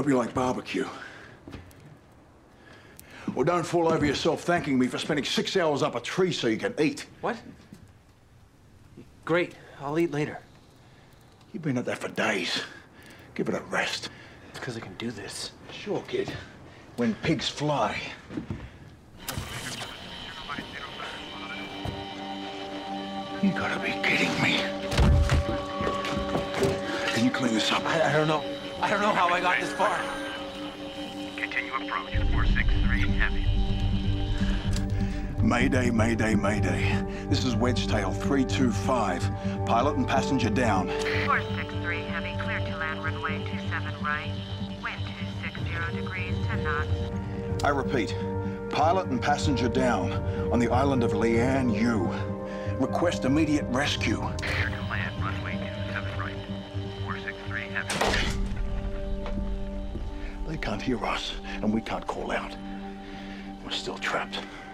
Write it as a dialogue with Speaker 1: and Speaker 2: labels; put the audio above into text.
Speaker 1: hope you like barbecue. Well, don't fall over yourself thanking me for spending 6 hours up a tree so you can eat.
Speaker 2: What? Great. I'll eat later.
Speaker 1: You've been at that for days. Give it a rest.
Speaker 2: It's because I can do this.
Speaker 1: Sure, kid. When pigs fly. You gotta be kidding me. Can you clean this up?
Speaker 2: I don't know. I don't know how I got this far.
Speaker 3: Continue approach, 463 heavy.
Speaker 1: Mayday, mayday, mayday. This is Wedgetail 325. Pilot and passenger down.
Speaker 4: 463 heavy, clear to land runway 27 right. Wind 260 degrees, 10 knots.
Speaker 1: I repeat, pilot and passenger down on the island of Lian Yu. Request immediate rescue.
Speaker 3: Clear to land, runway 27 right. 463 heavy.
Speaker 1: They can't hear us, and we can't call out. We're still trapped.